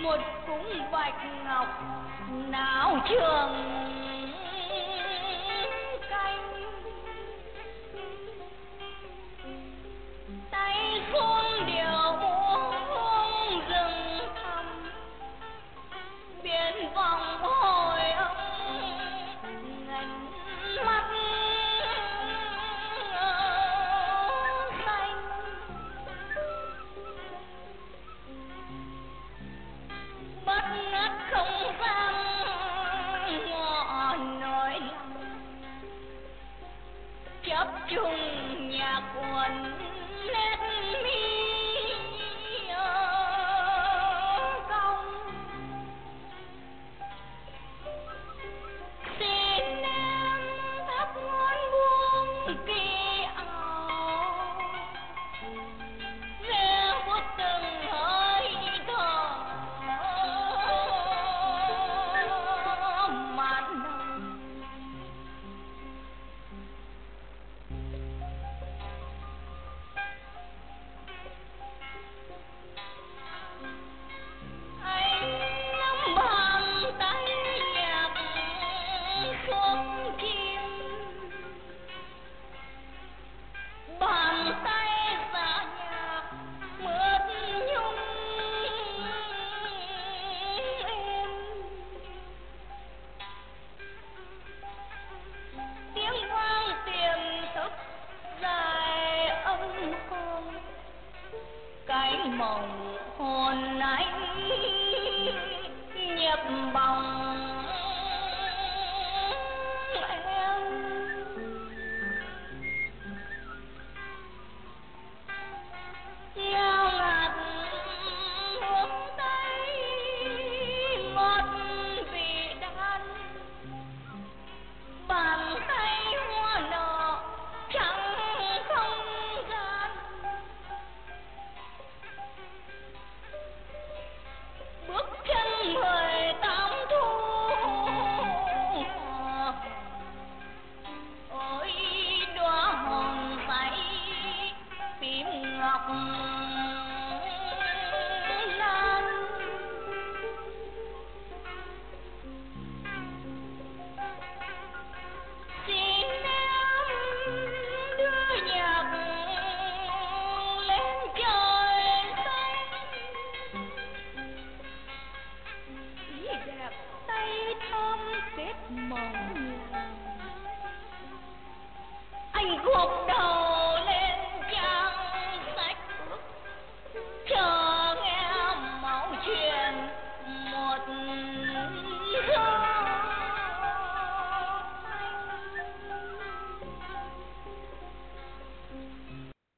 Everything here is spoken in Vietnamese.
một cung bạch ngọc nào trường canh, tay xuống điệu muông rừng thăm, biển vòng hồi ông ngần mắt xanh. Bất ngất không dám ngọ nỗi lòng, chấp chung nhạc quần nét mi cong. Xin em thắp ngón buông kỳ áo, ve vuốt từng hơi thở mặn nồng. Anh nắm bàn tay nhạc xuống chim, bàn tay giả nhạc mướt nhung êm. Tiếng vang tiềm thức dài âm hồn, cái mộng hồn anh nhập vào